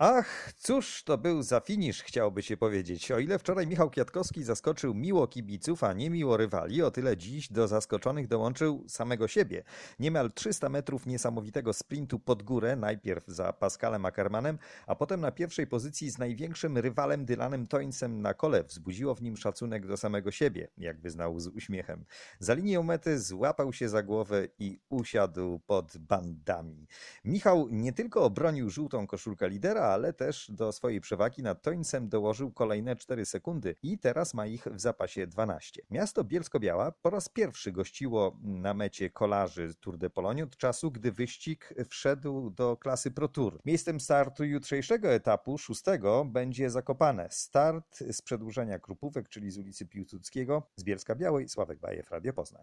Ach, cóż to był za finisz, chciałoby się powiedzieć. O ile wczoraj Michał Kwiatkowski zaskoczył miło kibiców, a nie miło rywali, o tyle dziś do zaskoczonych dołączył samego siebie. Niemal 300 metrów niesamowitego sprintu pod górę, najpierw za Pascalem Ackermanem, a potem na pierwszej pozycji z największym rywalem Dylanem Toinsem na kole wzbudziło w nim szacunek do samego siebie, jak wyznał z uśmiechem. Za linią mety złapał się za głowę i usiadł pod bandami. Michał nie tylko obronił żółtą koszulkę lidera, ale też do swojej przewagi nad Toinsem dołożył kolejne 4 sekundy i teraz ma ich w zapasie 12. Miasto Bielsko-Biała po raz pierwszy gościło na mecie kolarzy Tour de Pologne od czasu, gdy wyścig wszedł do klasy Pro Tour. Miejscem startu jutrzejszego etapu, 6, będzie Zakopane. Start z przedłużenia Krupówek, czyli z ulicy Piłsudskiego, z Bielska-Białej, Sławek Bajew, Radio Poznań.